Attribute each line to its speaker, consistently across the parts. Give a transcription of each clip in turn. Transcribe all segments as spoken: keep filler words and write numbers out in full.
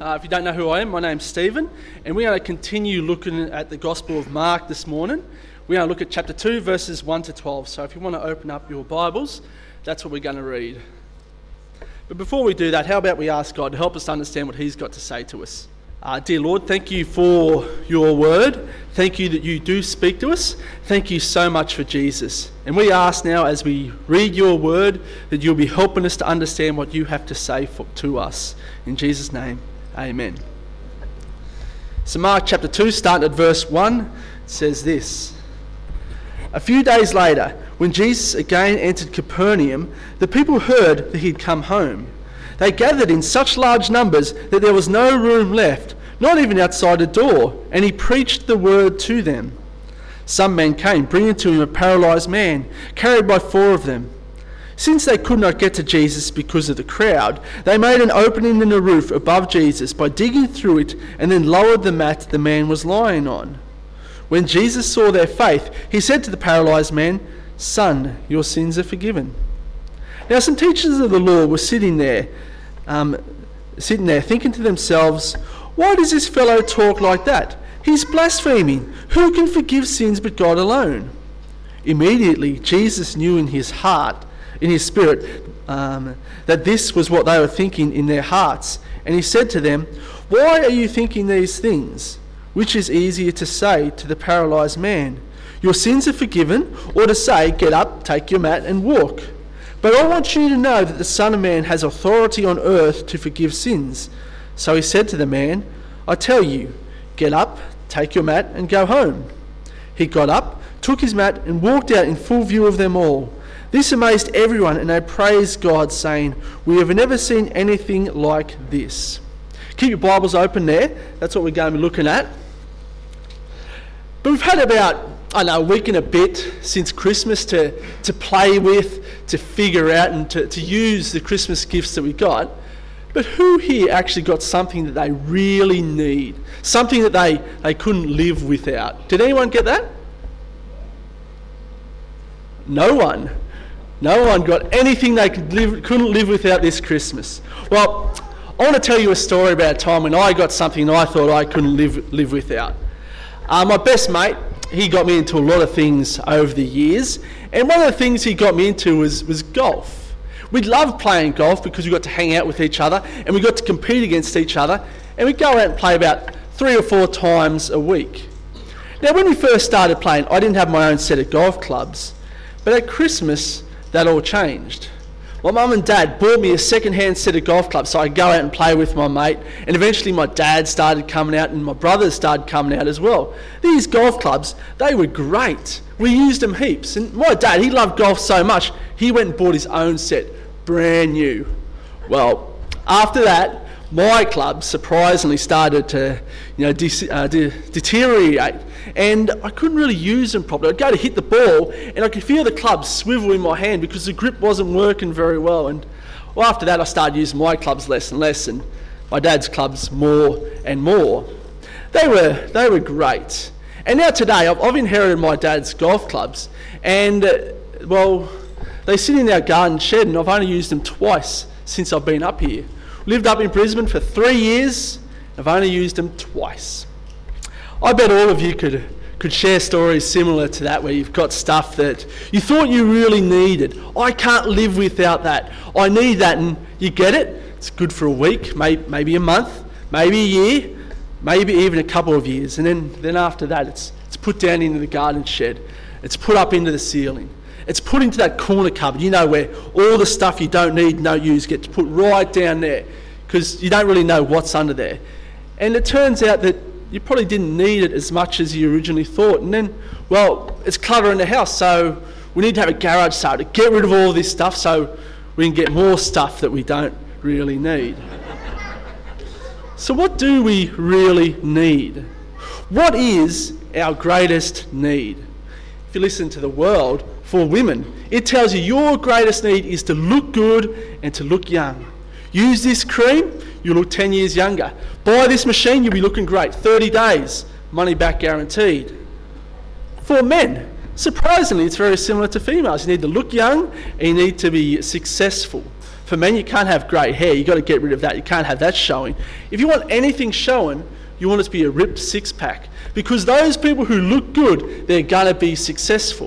Speaker 1: Uh, if you don't know who I am, my name's Stephen, and we're going to continue looking at the Gospel of Mark this morning. We're going to look at chapter two, verses one to twelve. So if you want to open up your Bibles, that's what we're going to read. But before we do that, how about we ask God to help us understand what He's got to say to us? Uh, dear Lord, thank you for your word. Thank you that you do speak to us. Thank you so much for Jesus. And we ask now as we read your word that you'll be helping us to understand what you have to say for, to us. In Jesus' name, amen. So Mark chapter two, starting at verse one, says this. A few days later, when Jesus again entered Capernaum, the people heard that he'd come home. They gathered in such large numbers that there was no room left, not even outside the door, and he preached the word to them. Some men came, bringing to him a paralysed man, carried by four of them. Since they could not get to Jesus because of the crowd, they made an opening in the roof above Jesus by digging through it and then lowered the mat the man was lying on. When Jesus saw their faith, he said to the paralysed man, "Son, your sins are forgiven." Now some teachers of the law were sitting there, um, sitting there thinking to themselves, "Why does this fellow talk like that? He's blaspheming. Who can forgive sins but God alone?" Immediately Jesus knew in his heart, in his spirit, um, that this was what they were thinking in their hearts. And he said to them, "Why are you thinking these things? Which is easier to say to the paralysed man, 'Your sins are forgiven,' or to say, 'Get up, take your mat and walk'? But I want you to know that the Son of Man has authority on earth to forgive sins." So he said to the man, "I tell you, get up, take your mat and go home." He got up, took his mat and walked out in full view of them all. This amazed everyone, and they praised God, saying, "We have never seen anything like this." Keep your Bibles open there. That's what we're going to be looking at. But we've had about, I don't know, a week and a bit since Christmas to, to play with, to figure out and to, to use the Christmas gifts that we got. But who here actually got something that they really need? Something that they, they couldn't live without? Did anyone get that? No one. No one got anything they could live, couldn't live without this Christmas. Well, I want to tell you a story about a time when I got something I thought I couldn't live, live without. Uh, my best mate, he got me into a lot of things over the years, and one of the things he got me into was, was golf. We loved playing golf because we got to hang out with each other and we got to compete against each other, and we'd go out and play about three or four times a week. Now when we first started playing, I didn't have my own set of golf clubs, but at Christmas that all changed. My mum and dad bought me a second-hand set of golf clubs so I could go out and play with my mate, and eventually my dad started coming out and my brothers started coming out as well. These golf clubs, they were great. We used them heaps, and my dad, he loved golf so much, he went and bought his own set, brand new. Well, after that, my clubs surprisingly started to, you know, de- uh, de- deteriorate, and I couldn't really use them properly. I'd go to hit the ball, and I could feel the club swivel in my hand because the grip wasn't working very well. And well, after that, I started using my clubs less and less, and my dad's clubs more and more. They were they were great. And now today, I've, I've inherited my dad's golf clubs, and uh, well, they sit in our garden shed, and I've only used them twice since I've been up here. Lived up in Brisbane for three years. I've only used them twice. I bet all of you could could share stories similar to that, where you've got stuff that you thought you really needed. I can't live without that. I need that, and you get it. It's good for a week, maybe, maybe a month, maybe a year, maybe even a couple of years, and then, then after that, it's it's put down into the garden shed. It's put up into the ceiling. It's put into that corner cupboard, you know, where all the stuff you don't need, don't use, gets put right down there because you don't really know what's under there. And it turns out that you probably didn't need it as much as you originally thought. And then, well, it's clutter in the house, so we need to have a garage sale to get rid of all this stuff so we can get more stuff that we don't really need. So what do we really need? What is our greatest need? If you listen to the world, for women, it tells you your greatest need is to look good and to look young. Use this cream, you'll look ten years younger. Buy this machine, you'll be looking great. thirty days, money back guaranteed. For men, surprisingly, it's very similar to females. You need to look young and you need to be successful. For men, you can't have grey hair. You've got to get rid of that. You can't have that showing. If you want anything showing, you want it to be a ripped six-pack. Because those people who look good, they're going to be successful.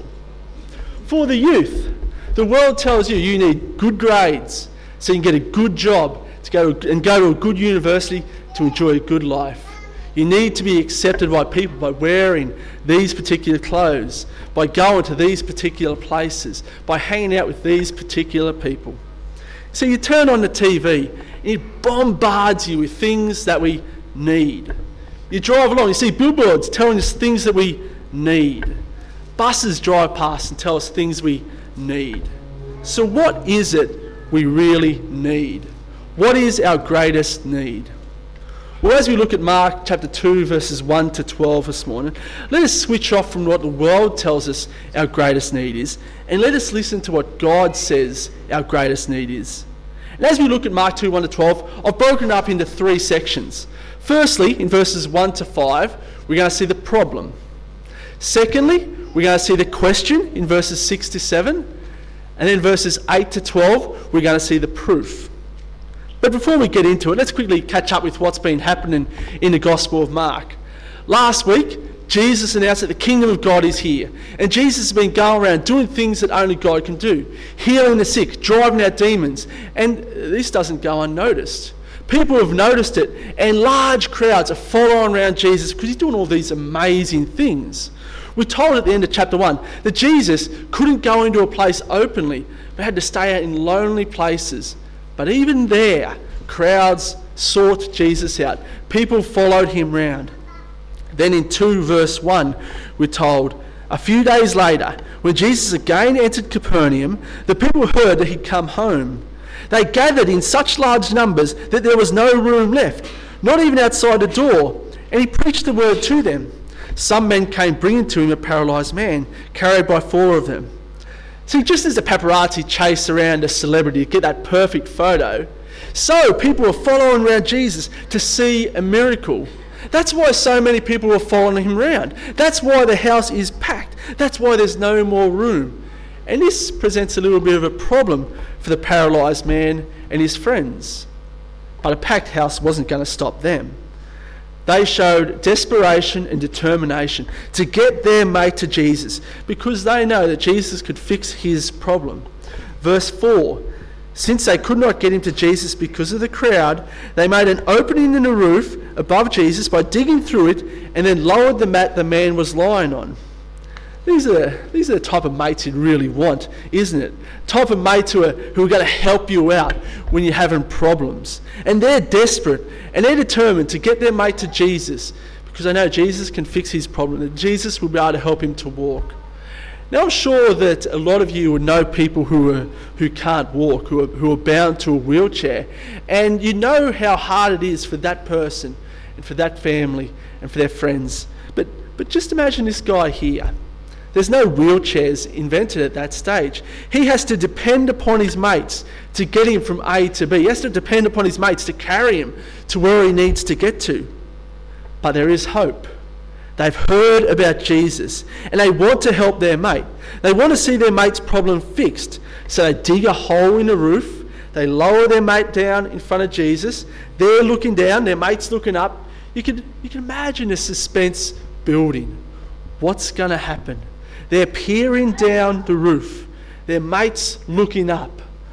Speaker 1: For the youth, the world tells you you need good grades so you can get a good job to go to, and go to a good university to enjoy a good life. You need to be accepted by people by wearing these particular clothes, by going to these particular places, by hanging out with these particular people. So you turn on the T V, and it bombards you with things that we need. You drive along, you see billboards telling us things that we need. Buses drive past and tell us things we need. So what is it we really need? What is our greatest need? Well, as we look at Mark chapter two, verses one to twelve this morning, let us switch off from what the world tells us our greatest need is, and let us listen to what God says our greatest need is. And as we look at Mark two, one to twelve, I've broken it up into three sections. Firstly, in verses one to five, we're going to see the problem. Secondly, we're going to see the question in verses six to seven. And then verses eight to twelve, we're going to see the proof. But before we get into it, let's quickly catch up with what's been happening in the Gospel of Mark. Last week, Jesus announced that the kingdom of God is here. And Jesus has been going around doing things that only God can do. Healing the sick, driving out demons. And this doesn't go unnoticed. People have noticed it, and large crowds are following around Jesus because he's doing all these amazing things. We're told at the end of chapter one that Jesus couldn't go into a place openly, but had to stay out in lonely places. But even there, crowds sought Jesus out. People followed him round. Then in two verse one, we're told, a few days later, when Jesus again entered Capernaum, the people heard that he'd come home. They gathered in such large numbers that there was no room left, not even outside the door, and he preached the word to them. Some men came bringing to him a paralysed man, carried by four of them. See, just as the paparazzi chase around a celebrity to get that perfect photo, so people were following around Jesus to see a miracle. That's why so many people were following him around. That's why the house is packed. That's why there's no more room. And this presents a little bit of a problem for the paralysed man and his friends. But a packed house wasn't going to stop them. They showed desperation and determination to get their mate to Jesus because they know that Jesus could fix his problem. Verse four, since they could not get him to Jesus because of the crowd, they made an opening in the roof above Jesus by digging through it and then lowered the mat the man was lying on. These are, these are the type of mates you'd really want, isn't it? Type of mates who are, who are going to help you out when you're having problems. And they're desperate and they're determined to get their mate to Jesus because they know Jesus can fix his problem, that Jesus will be able to help him to walk. Now I'm sure that a lot of you would know people who are, who can't walk, who are, who are bound to a wheelchair, and you know how hard it is for that person and for that family and for their friends. But, but just imagine this guy here. There's no wheelchairs invented at that stage. He has to depend upon his mates to get him from A to B. He has to depend upon his mates to carry him to where he needs to get to. But there is hope. They've heard about Jesus and they want to help their mate. They want to see their mate's problem fixed. So they dig a hole in the roof. They lower their mate down in front of Jesus. They're looking down, their mate's looking up. You can, you can imagine the suspense building. What's going to happen? They're peering down the roof. Their mates looking up.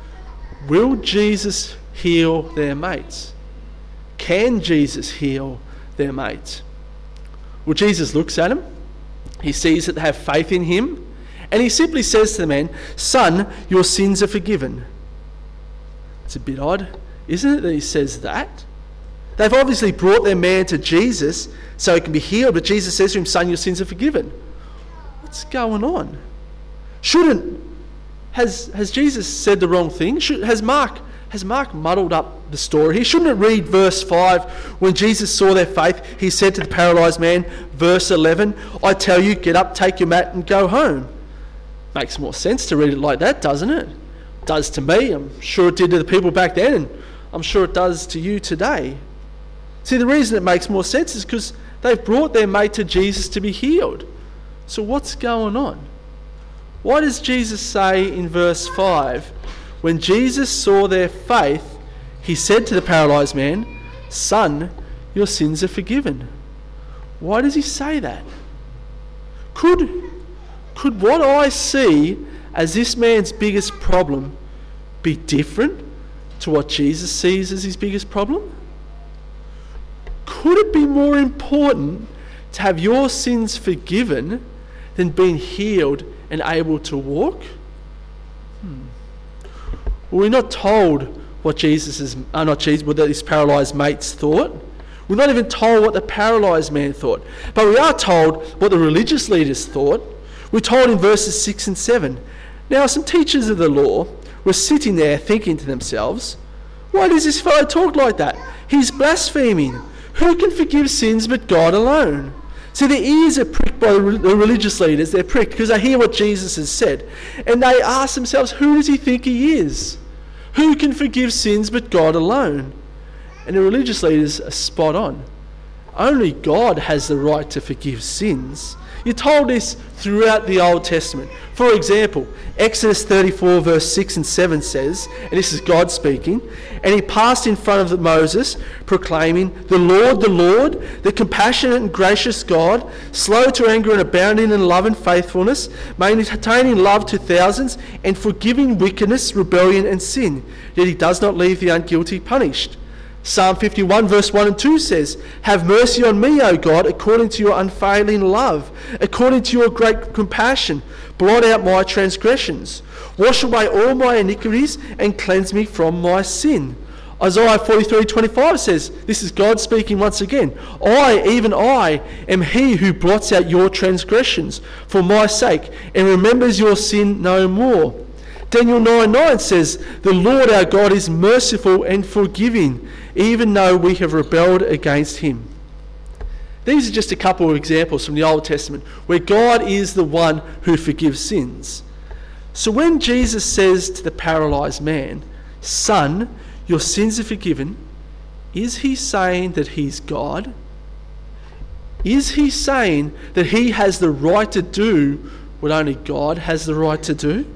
Speaker 1: Will Jesus heal their mates? Can Jesus heal their mates? Well, Jesus looks at them. He sees that they have faith in him. And he simply says to the man, son, your sins are forgiven. It's a bit odd, isn't it, that he says that? They've obviously brought their man to Jesus so he can be healed. But Jesus says to him, son, your sins are forgiven. What's going on? Shouldn't, has, has Jesus said the wrong thing? Should, has Mark has Mark muddled up the story? He shouldn't read verse five. When Jesus saw their faith, he said to the paralysed man, verse eleven, I tell you, get up, take your mat and go home. Makes more sense to read it like that, doesn't it? It does to me. I'm sure it did to the people back then, and I'm sure it does to you today. See, the reason it makes more sense is because they've brought their mate to Jesus to be healed. So what's going on? Why does Jesus say in verse five, When Jesus saw their faith, he said to the paralyzed man, "Son, your sins are forgiven." Why does he say that? Could, could what I see as this man's biggest problem be different to what Jesus sees as his biggest problem? Could it be more important to have your sins forgiven than being healed and able to walk? Hmm. Well, we're not told what Jesus is, uh, not Jesus, what his paralysed mates thought. We're not even told what the paralysed man thought. But we are told what the religious leaders thought. We're told in verses six and seven. Now, some teachers of the law were sitting there thinking to themselves, "Why does this fellow talk like that? He's blaspheming. Who can forgive sins but God alone?" See, their ears are pricked by the religious leaders. They're pricked because they hear what Jesus has said. And they ask themselves, who does he think he is? Who can forgive sins but God alone? And the religious leaders are spot on. Only God has the right to forgive sins. You're told this throughout the Old Testament. For example, Exodus thirty-four verse six and seven says, and this is God speaking, "And he passed in front of Moses, proclaiming, 'The Lord, the Lord, the compassionate and gracious God, slow to anger and abounding in love and faithfulness, maintaining love to thousands, and forgiving wickedness, rebellion and sin. Yet he does not leave the unguilty punished.'" Psalm fifty-one verse one and two says, "Have mercy on me, O God, according to your unfailing love, according to your great compassion. Blot out my transgressions. Wash away all my iniquities and cleanse me from my sin." Isaiah forty-three twenty-five says, this is God speaking once again, "I, even I, am he who blots out your transgressions for my sake and remembers your sin no more." Daniel nine nine says, "The Lord our God is merciful and forgiving, even though we have rebelled against him." These are just a couple of examples from the Old Testament where God is the one who forgives sins. So when Jesus says to the paralysed man, "Son, your sins are forgiven," is he saying that he's God? Is he saying that he has the right to do what only God has the right to do?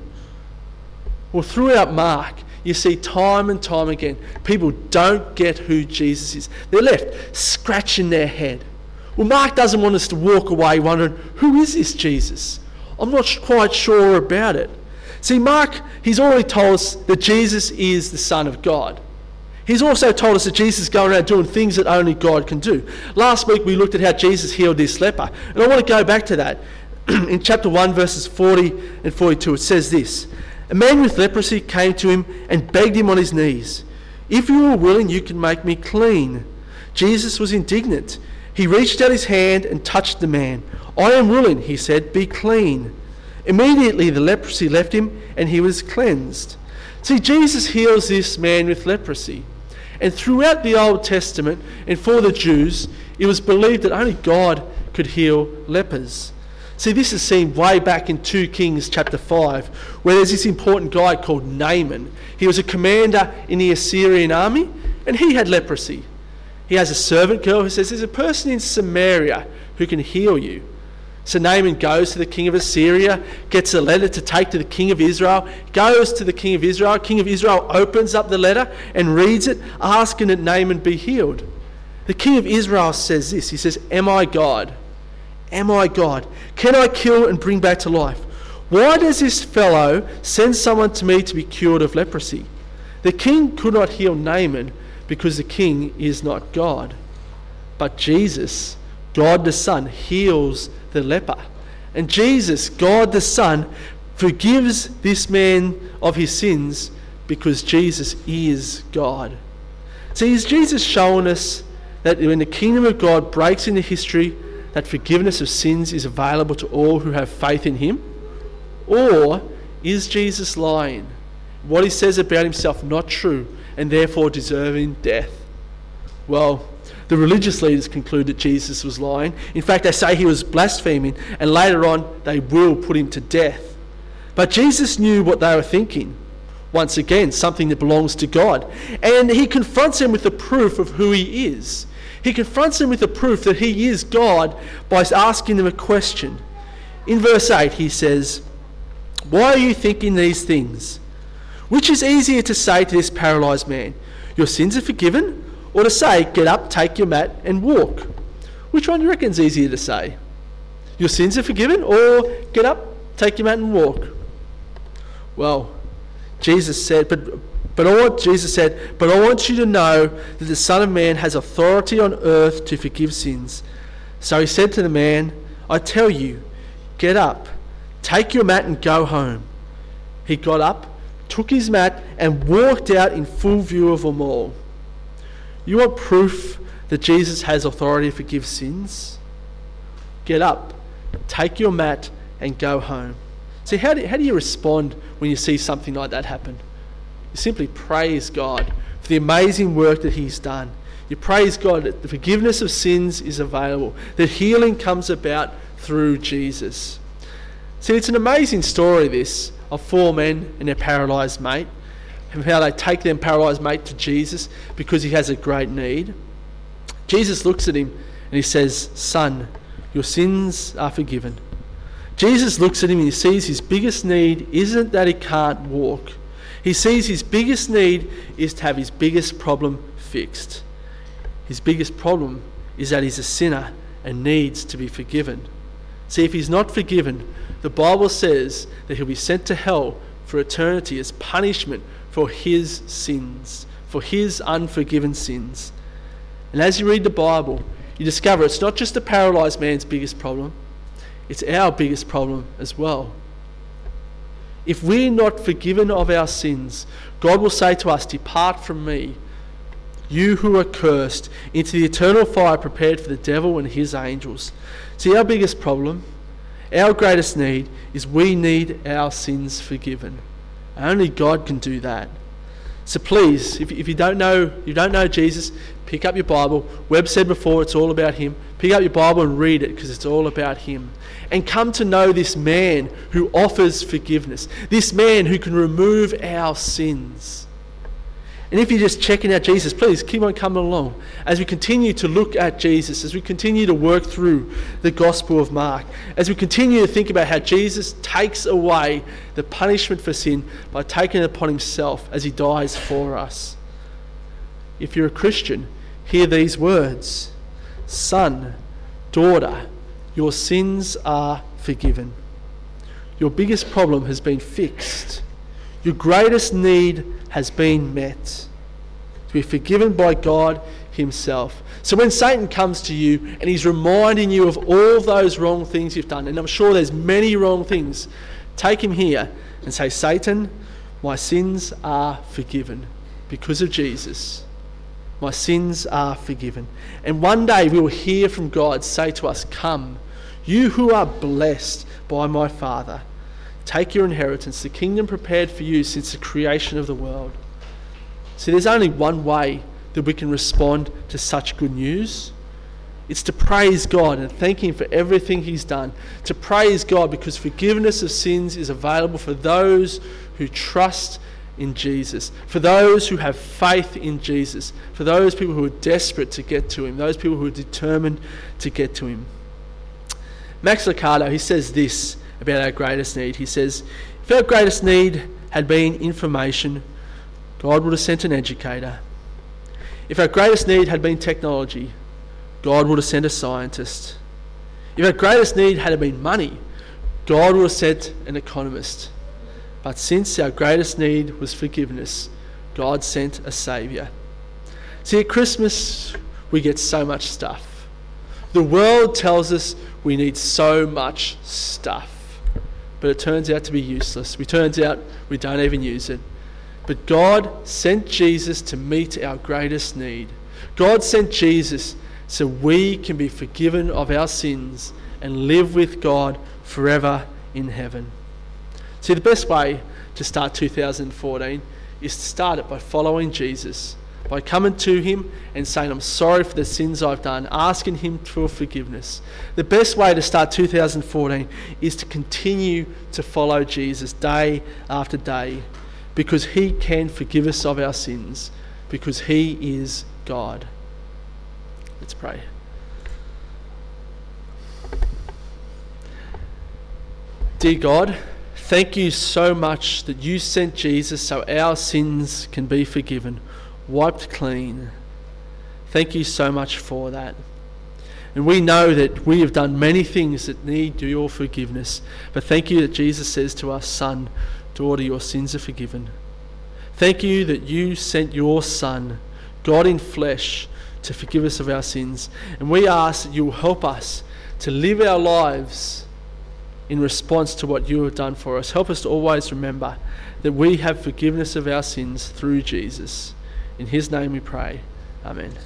Speaker 1: Well, throughout Mark, you see time and time again, people don't get who Jesus is. They're left scratching their head. Well, Mark doesn't want us to walk away wondering, who is this Jesus? I'm not quite sure about it. See, Mark, he's already told us that Jesus is the Son of God. He's also told us that Jesus is going around doing things that only God can do. Last week we looked at how Jesus healed this leper. And I want to go back to that. In chapter one, verses forty and forty-two, it says this, "A man with leprosy came to him and begged him on his knees, 'If you are willing, you can make me clean.' Jesus was indignant. He reached out his hand and touched the man. 'I am willing,' he said, 'be clean.' Immediately the leprosy left him and he was cleansed." See, Jesus heals this man with leprosy. And throughout the Old Testament and for the Jews, it was believed that only God could heal lepers. See, this is seen way back in Second Kings chapter five, where there's this important guy called Naaman. He was a commander in the Assyrian army, and he had leprosy. He has a servant girl who says, "There's a person in Samaria who can heal you." So Naaman goes to the king of Assyria, gets a letter to take to the king of Israel, goes to the king of Israel. King of Israel opens up the letter and reads it, asking that Naaman be healed. The king of Israel says this, he says, "Am I God? Am I God? Can I kill and bring back to life? Why does this fellow send someone to me to be cured of leprosy?" The king could not heal Naaman because the king is not God. But Jesus, God the Son, heals the leper. And Jesus, God the Son, forgives this man of his sins because Jesus is God. See, is Jesus showing us that when the kingdom of God breaks into history, that forgiveness of sins is available to all who have faith in him? Or is Jesus lying? What he says about himself not true and therefore deserving death? Well, the religious leaders conclude that Jesus was lying. In fact, they say he was blaspheming, and later on they will put him to death. But Jesus knew what they were thinking. Once again, something that belongs to God. And he confronts them with the proof of who he is. He confronts them with the proof that he is God by asking them a question. In verse eight he says, "Why are you thinking these things? Which is easier to say to this paralysed man, your sins are forgiven, or to say, get up, take your mat and walk? Which one do you reckon is easier to say? Your sins are forgiven, or get up, take your mat and walk? Well, Jesus said, but but I want Jesus said, but I want you to know that the Son of Man has authority on earth to forgive sins. So he said to the man, I tell you, get up, take your mat and go home. He got up, took his mat and walked out in full view of them all. You want proof that Jesus has authority to forgive sins? Get up, take your mat and go home. See, how do, how do you respond when you see something like that happen? You simply praise God for the amazing work that he's done. You praise God that the forgiveness of sins is available, that healing comes about through Jesus. See, it's an amazing story, this, of four men and their paralysed mate, and how they take their paralysed mate to Jesus because he has a great need. Jesus looks at him and he says, son, your sins are forgiven. Jesus looks at him and he sees his biggest need isn't that he can't walk. He sees his biggest need is to have his biggest problem fixed. His biggest problem is that he's a sinner and needs to be forgiven. See, if he's not forgiven, the Bible says that he'll be sent to hell for eternity as punishment for his sins, for his unforgiven sins. And as you read the Bible, you discover it's not just the paralysed man's biggest problem, it's our biggest problem as well. If we're not forgiven of our sins, God will say to us, depart from me, you who are cursed, into the eternal fire prepared for the devil and his angels. See, our biggest problem, our greatest need, is we need our sins forgiven. Only God can do that. So please, if, if you don't know you don't know Jesus, pick up your Bible. Webb said before, it's all about him. Pick up your Bible and read it because it's all about him. And come to know this man who offers forgiveness. This man who can remove our sins. And if you're just checking out Jesus, please keep on coming along as we continue to look at Jesus, as we continue to work through the Gospel of Mark, as we continue to think about how Jesus takes away the punishment for sin by taking it upon himself as he dies for us. If you're a Christian, hear these words. Son, daughter, your sins are forgiven. Your biggest problem has been fixed. Your greatest need has been met. To be forgiven by God himself. So when Satan comes to you and he's reminding you of all those wrong things you've done, and I'm sure there's many wrong things, take him here and say, Satan, my sins are forgiven because of Jesus. My sins are forgiven. And one day we will hear from God say to us, come, you who are blessed by my Father, take your inheritance, the kingdom prepared for you since the creation of the world. See, there's only one way that we can respond to such good news. It's to praise God and thank him for everything he's done. To praise God because forgiveness of sins is available for those who trust in Jesus, for those who have faith in Jesus, for those people who are desperate to get to him, those people who are determined to get to him. Max Lucado, he says this about our greatest need. He says, if our greatest need had been information, God would have sent an educator. If our greatest need had been technology, God would have sent a scientist. If our greatest need had been money, God would have sent an economist. But since our greatest need was forgiveness, God sent a saviour. See, at Christmas, we get so much stuff. The world tells us we need so much stuff, but it turns out to be useless. It turns out we don't even use it. But God sent Jesus to meet our greatest need. God sent Jesus so we can be forgiven of our sins and live with God forever in heaven. See, the best way to start two thousand fourteen is to start it by following Jesus, by coming to him and saying, I'm sorry for the sins I've done, asking him for forgiveness. The best way to start two thousand fourteen is to continue to follow Jesus day after day, because he can forgive us of our sins, because he is God. Let's pray. Dear God, Thank you so much that you sent Jesus so our sins can be forgiven, wiped clean. Thank you so much for that. And we know that we have done many things that need your forgiveness. But thank you that Jesus says to us, son, daughter, your sins are forgiven. Thank you that you sent your Son, God in flesh, to forgive us of our sins. And we ask that you will help us to live our lives in response to what you have done for us. Help us to always remember that we have forgiveness of our sins through Jesus. In his name we pray. Amen.